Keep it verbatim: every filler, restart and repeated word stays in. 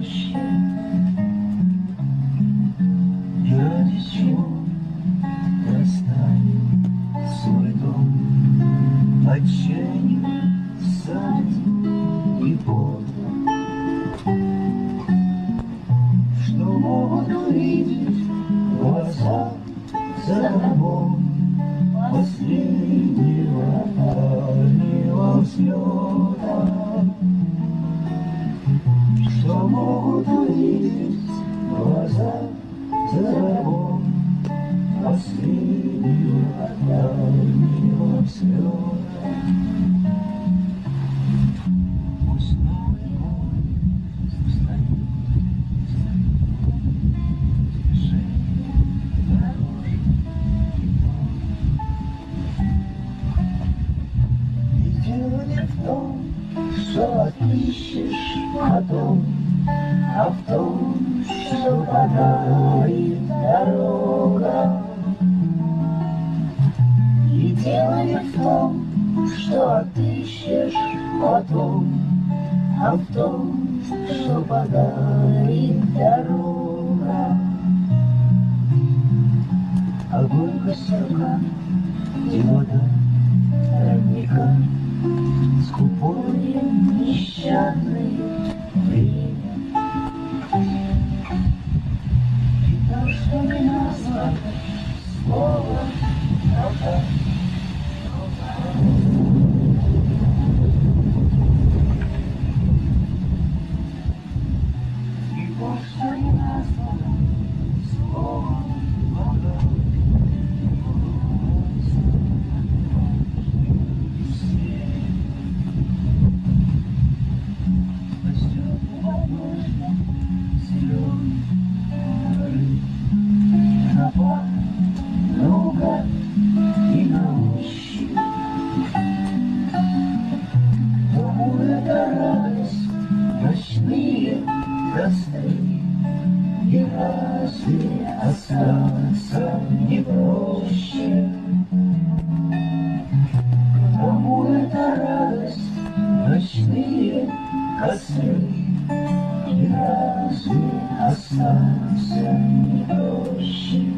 проще. И ради чего ты оставил свой дом, отчаяние, садик и пот, что могут увидеть глаза за тобой последнего дальнего взлета, что могут увидеть глаза за тобой последнего дальнего взлета. Пусть Новый год станет движение дорожек и дом. И дело не в том, что отыщешь потом, а в том, что подарит дорога. И дело не в том, что отыщешь потом, а в том, что подарит дорога. Огонь костерка, где вода родника, скупое нещадное время. И то, что не назвать слово «правда». И то, что не назвать слово «правда». Наугад и научи, кому это радость, ночные костры, и разве остаться не проще? Кому это радость, ночные костры, и разве остаться не проще?